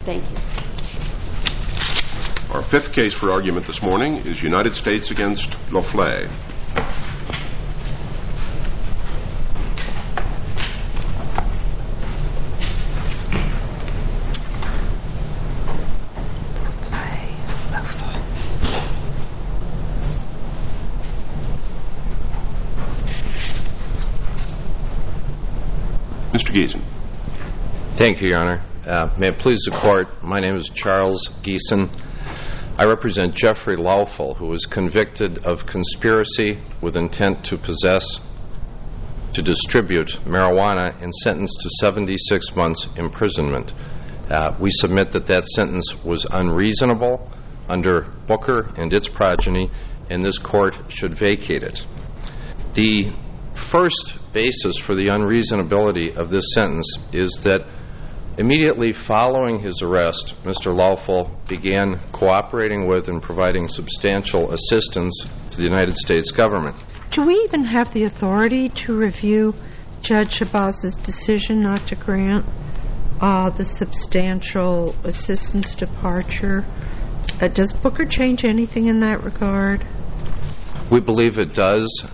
Thank you. Our fifth case for argument this morning is United States against Loflay. Mr. Giesen. Thank you, Your Honor. May it please the Court, my name is Charles Giesen. I represent Jeffrey Laufel, who was convicted of conspiracy with intent to possess, to distribute marijuana and sentenced to 76 months imprisonment. We submit that that sentence was unreasonable under Booker and its progeny, and this Court should vacate it. The first basis for the unreasonability of this sentence is that immediately following his arrest, Mr. Laufel began cooperating with and providing substantial assistance to the United States government. Do we even have the authority to review Judge Shabazz's decision not to grant the substantial assistance departure? Does Booker change anything in that regard? We believe it does.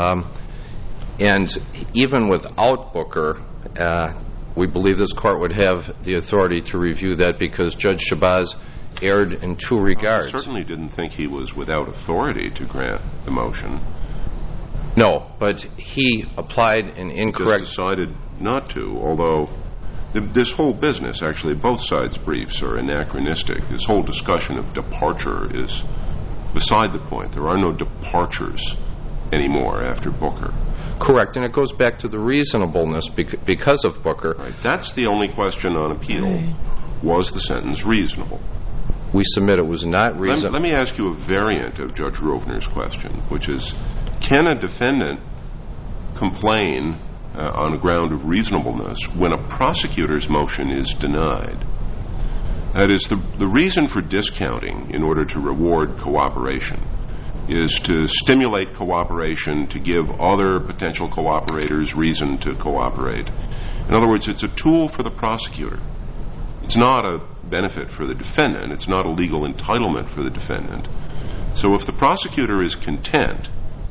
And even without Booker, we believe this Court would have the authority to review that because Judge Shabazz erred in two regards. I certainly didn't think he was without authority to grant the motion. No, but he applied an incorrect... Just decided not to, although this whole business, actually both sides' briefs are anachronistic. This whole discussion of departure is beside the point. There are no departures anymore after Booker. Correct, and it goes back to the reasonableness because of Booker. Right. That's the only question on appeal. Was the sentence reasonable? We submit it was not reasonable. Let me ask you a variant of Judge Rovner's question, which is, can a defendant complain on a ground of reasonableness when a prosecutor's motion is denied? That is, the reason for discounting in order to reward cooperation is to stimulate cooperation, to give other potential cooperators reason to cooperate. In other words, it's a tool for the prosecutor. It's not a benefit for the defendant. It's not a legal entitlement for the defendant. So if the prosecutor is content,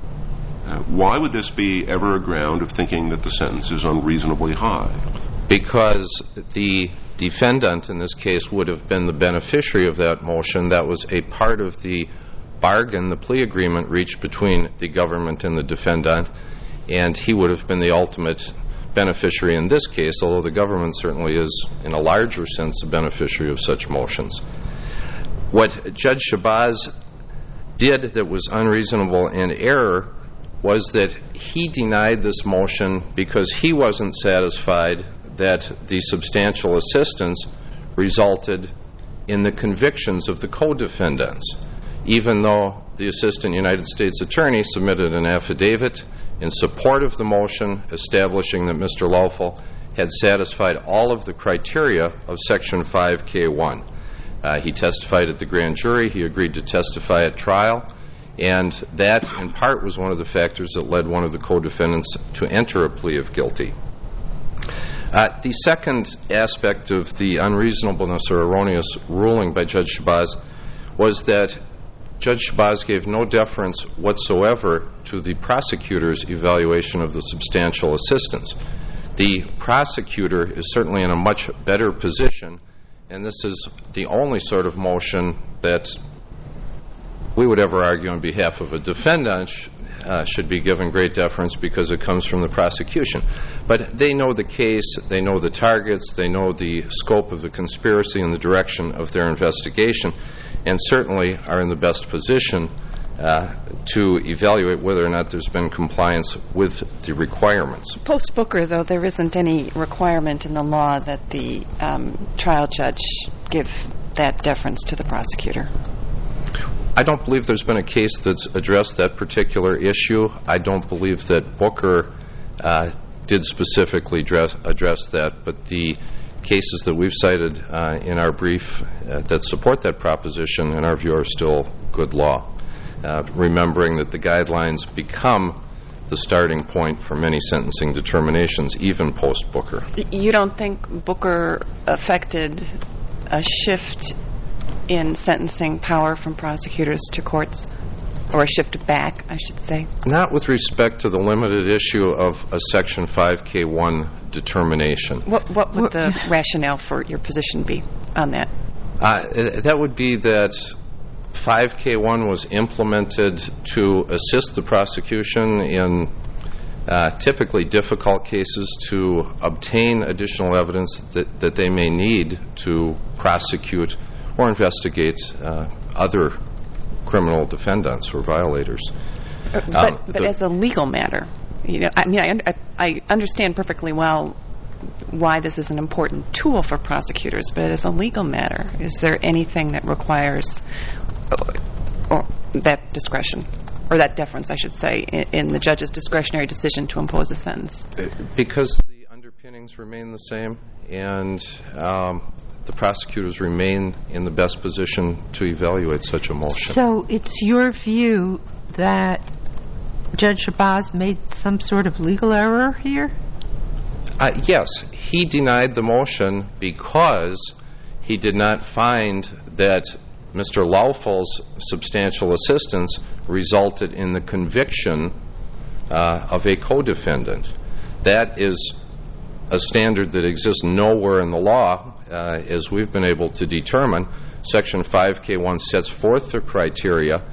why would this be ever a ground of thinking that the sentence is unreasonably high? Because the defendant in this case would have been the beneficiary of that motion. That was a part of the bargain, the plea agreement reached between the government and the defendant, and he would have been the ultimate beneficiary in this case, although the government certainly is, in a larger sense, a beneficiary of such motions. What Judge Shabazz did that was unreasonable and error was that he denied this motion because he wasn't satisfied that the substantial assistance resulted in the convictions of the co-defendants, even though the Assistant United States Attorney submitted an affidavit in support of the motion establishing that Mr. Laufel had satisfied all of the criteria of Section 5K1. He testified at the grand jury. He agreed to testify at trial. And that, in part, was one of the factors that led one of the co-defendants to enter a plea of guilty. The second aspect of the unreasonableness or erroneous ruling by Judge Shabazz was that Judge Shabazz gave no deference whatsoever to the prosecutor's evaluation of the substantial assistance. The prosecutor is certainly in a much better position, and this is the only sort of motion that we would ever argue on behalf of a defendant should be given great deference because it comes from the prosecution. But they know the case, they know the targets, they know the scope of the conspiracy and the direction of their investigation, and certainly are in the best position to evaluate whether or not there's been compliance with the requirements. Post-Booker, though, there isn't any requirement in the law that the trial judge give that deference to the prosecutor. I don't believe there's been a case that's addressed that particular issue. I don't believe that Booker did specifically address that, but the cases that we've cited in our brief that support that proposition, in our view, are still good law, remembering that the guidelines become the starting point for many sentencing determinations, even post-Booker. You don't think Booker affected a shift in sentencing power from prosecutors to courts, or a shift back, I should say? Not with respect to the limited issue of a Section 5K1 determination. What would the rationale for your position be on that? That would be that 5K1 was implemented to assist the prosecution in typically difficult cases to obtain additional evidence that they may need to prosecute or investigate other criminal defendants or violators. But as a legal matter, I understand perfectly well why this is an important tool for prosecutors, but as a legal matter, is there anything that requires or that discretion, or that deference, I should say, in the judge's discretionary decision to impose a sentence? Because the underpinnings remain the same, and the prosecutors remain in the best position to evaluate such a motion. So it's your view that Judge Shabazz made some sort of legal error here? Yes. He denied the motion because he did not find that Mr. Laufal's substantial assistance resulted in the conviction of a co-defendant. That is a standard that exists nowhere in the law, as we've been able to determine. Section 5K1 sets forth the criteria.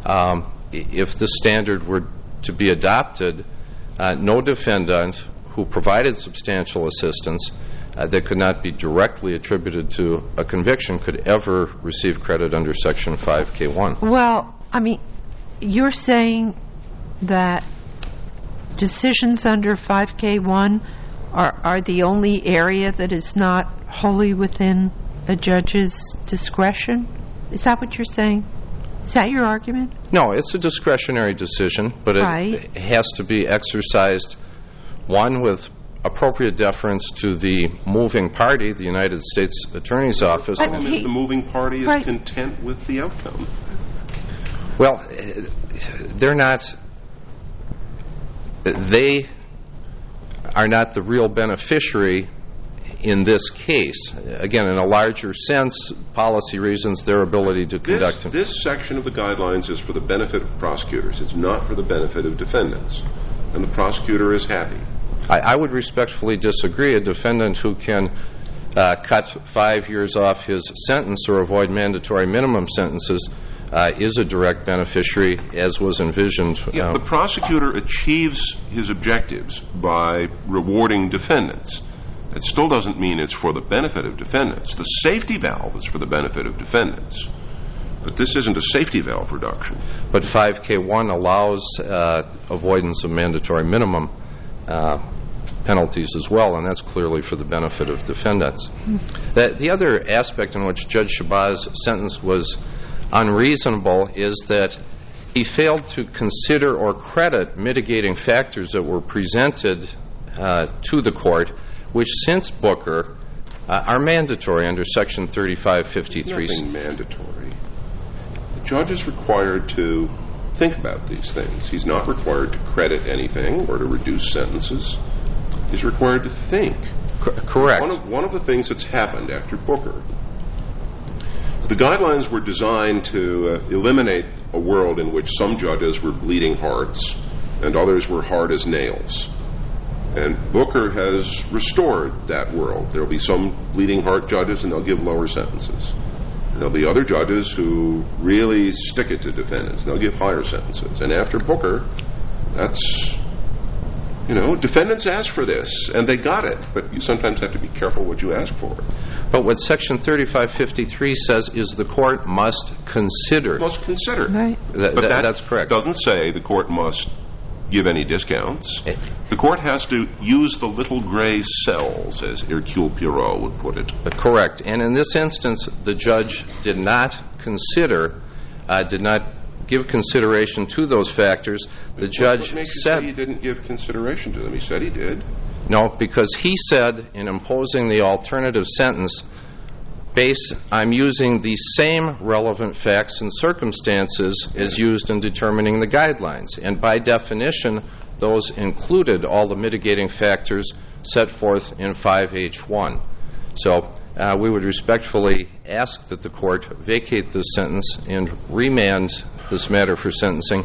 If the standard were to be adopted, no defendant who provided substantial assistance that could not be directly attributed to a conviction could ever receive credit under Section 5K1. Well, I mean, you're saying that decisions under 5K1 are the only area that is not wholly within a judge's discretion? Is that what you're saying? Is that your argument? No, it's a discretionary decision, but it has to be exercised, one, with appropriate deference to the moving party, the United States Attorney's Office. And if the moving party is content with the outcome? Well, they are not the real beneficiary in this case. Again, in a larger sense, policy reasons, their ability to conduct... This section of the guidelines is for the benefit of prosecutors. It's not for the benefit of defendants. And the prosecutor is happy. I would respectfully disagree. A defendant who can cut 5 years off his sentence or avoid mandatory minimum sentences is a direct beneficiary, as was envisioned. Yeah, the prosecutor achieves his objectives by rewarding defendants. It still doesn't mean it's for the benefit of defendants. The safety valve is for the benefit of defendants. But this isn't a safety valve reduction. But 5K1 allows avoidance of mandatory minimum penalties as well, and that's clearly for the benefit of defendants. The other aspect in which Judge Shabaz's sentence was unreasonable is that he failed to consider or credit mitigating factors that were presented to the court, which since Booker are mandatory under Section 3553. Nothing mandatory. The judge is required to think about these things. He's not required to credit anything or to reduce sentences. He's required to think. Correct. One of the things that's happened after Booker, the guidelines were designed to eliminate a world in which some judges were bleeding hearts and others were hard as nails. And Booker has restored that world. There will be some bleeding heart judges and they'll give lower sentences. And there'll be other judges who really stick it to defendants. They'll give higher sentences. And after Booker, that's, defendants asked for this and they got it. But you sometimes have to be careful what you ask for. But what Section 3553 says is the court must consider. Must consider. Right. That's correct. It doesn't say the court must give any discounts. The court has to use the little gray cells, as Hercule Poirot would put it. Correct. And in this instance, the judge did not give consideration to those factors. The judge What makes you said say he didn't give consideration to them? He said he did. No, because he said in imposing the alternative sentence, I'm using the same relevant facts and circumstances as used in determining the guidelines. And by definition, those included all the mitigating factors set forth in 5H1. So we would respectfully ask that the Court vacate this sentence and remand this matter for sentencing,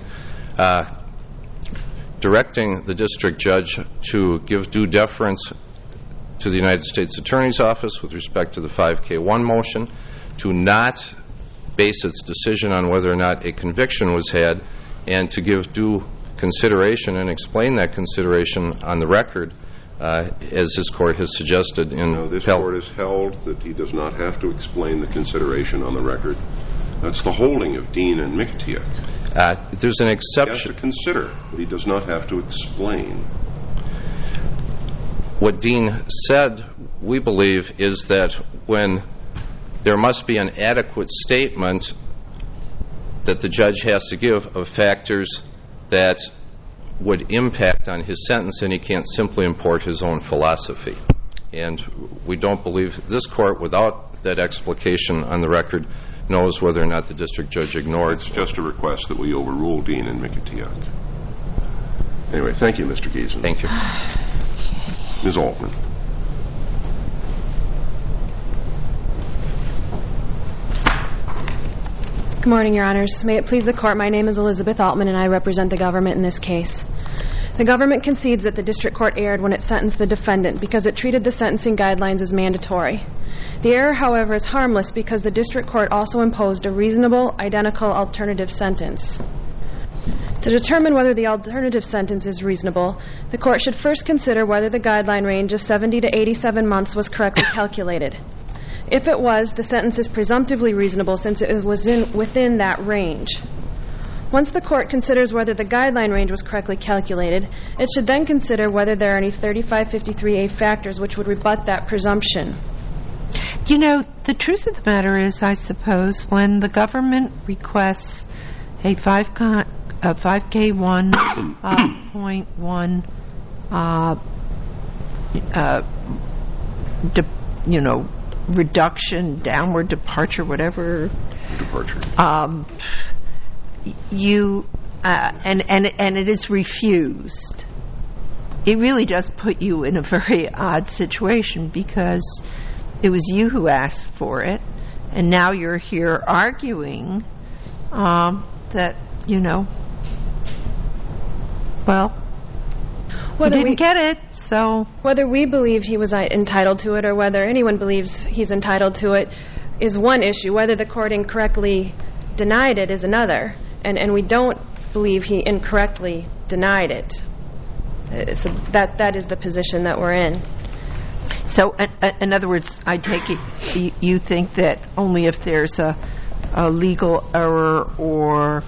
directing the district judge to give due deference to the United States Attorney's Office with respect to the 5K1 motion, to not base its decision on whether or not a conviction was had, and to give due consideration and explain that consideration on the record, as this Court has suggested. This Court has held that he does not have to explain the consideration on the record. That's the holding of Dean and Micatiuk. There's an exception. He has to consider, but he does not have to explain. What Dean said, we believe, is that when there must be an adequate statement that the judge has to give of factors that would impact on his sentence, and he can't simply import his own philosophy. And we don't believe this Court, without that explication on the record, knows whether or not the district judge ignored. It's just a request that we overrule Dean and Micatiuk. Anyway, thank you, Mr. Giesen. Thank you. Ms. Altman. Good morning, Your Honors. May it please the Court, my name is Elizabeth Altman, and I represent the government in this case. The government concedes that the district court erred when it sentenced the defendant because it treated the sentencing guidelines as mandatory. The error, however, is harmless because the district court also imposed a reasonable, identical alternative sentence. To determine whether the alternative sentence is reasonable, the court should first consider whether the guideline range of 70 to 87 months was correctly calculated. If it was, the sentence is presumptively reasonable since it was within that range. Once the court considers whether the guideline range was correctly calculated, it should then consider whether there are any 3553A factors which would rebut that presumption. You know, the truth of the matter is, I suppose, when the government requests a 5K1.1 reduction, downward departure, whatever departure, and it is refused, it really does put you in a very odd situation because it was you who asked for it, and now you're here arguing that, you didn't get it, so... Whether we believe he was entitled to it or whether anyone believes he's entitled to it is one issue. Whether the court incorrectly denied it is another, and we don't believe he incorrectly denied it. So that is the position that we're in. So, in other words, I take it you think that only if there's a legal error or,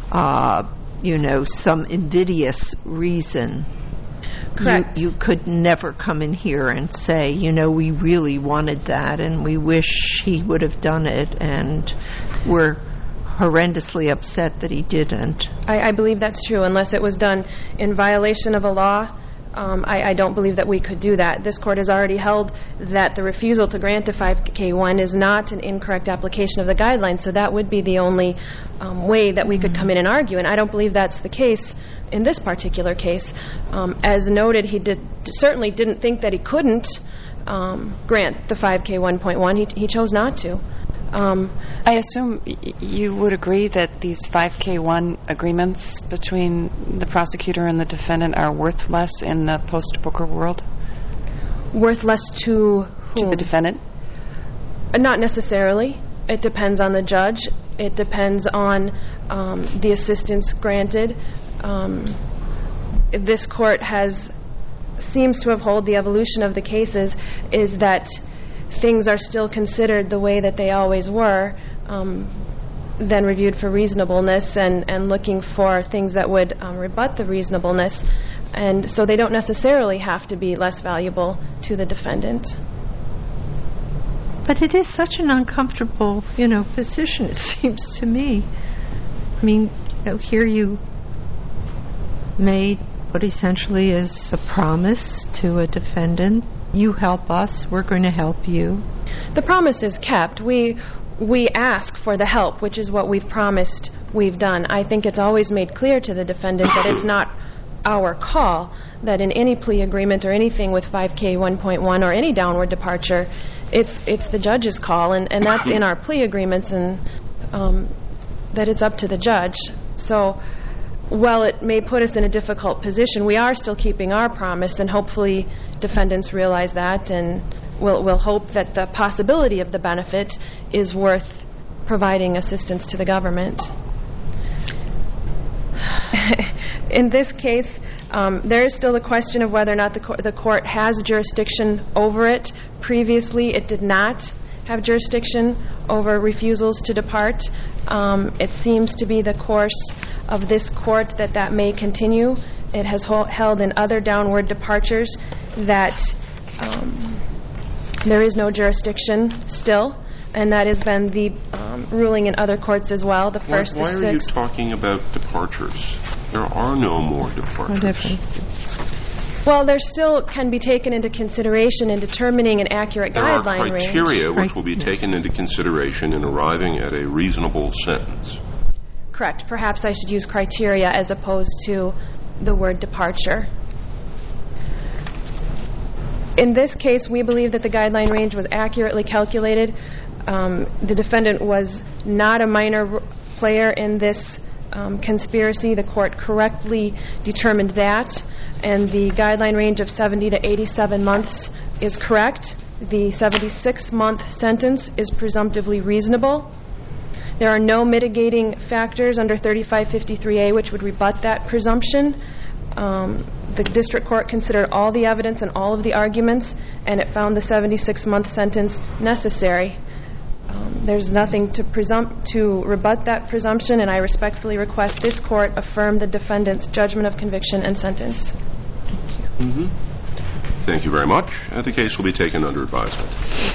some invidious reason, correct, you could never come in here and say, we really wanted that and we wish he would have done it and we're horrendously upset that he didn't. I believe that's true. Unless it was done in violation of a law, I don't believe that we could do that. This court has already held that the refusal to grant a 5K1 is not an incorrect application of the guidelines, so that would be the only way that we could come in and argue, and I don't believe that's the case in this particular case. As noted, he certainly didn't think that he couldn't grant the 5K1.1. He chose not to. I assume you would agree that these 5K1 agreements between the prosecutor and the defendant are worth less in the post-Booker world? Worth less to whom? To the defendant? Not necessarily. It depends on the judge. It depends on the assistance granted. This court seems to have held the evolution of the cases is that things are still considered the way that they always were, then reviewed for reasonableness and looking for things that would rebut the reasonableness. And so they don't necessarily have to be less valuable to the defendant. But it is such an uncomfortable, position, it seems to me. I mean, here you made what essentially is a promise to a defendant. You help us, we're going to help you. The promise is kept. We ask for the help, which is what we've promised we've done. I think it's always made clear to the defendant that it's not our call, that in any plea agreement or anything with 5K1.1 or any downward departure, it's the judge's call, and that's in our plea agreements, and that it's up to the judge. So while it may put us in a difficult position, we are still keeping our promise, and hopefully defendants realize that, and we'll hope that the possibility of the benefit is worth providing assistance to the government. In this case, there is still the question of whether or not the court has jurisdiction over it. Previously, it did not have jurisdiction over refusals to depart. It seems to be the course of this court that may continue. It has held in other downward departures that there is no jurisdiction still, and that has been the ruling in other courts as well. The first, why are you talking about departures? There are no more departures. Well, there still can be taken into consideration in determining an accurate guideline range. There are criteria which will be taken into consideration in arriving at a reasonable sentence. Correct. Perhaps I should use criteria as opposed to the word departure. In this case, we believe that the guideline range was accurately calculated. The defendant was not a minor player in this conspiracy. The court correctly determined that, and the guideline range of 70 to 87 months is correct. The 76-month sentence is presumptively reasonable. There are no mitigating factors under 3553A which would rebut that presumption. The district court considered all the evidence and all of the arguments, and it found the 76-month sentence necessary. There's nothing to rebut that presumption, and I respectfully request this court affirm the defendant's judgment of conviction and sentence. Thank you very much. The case will be taken under advisement.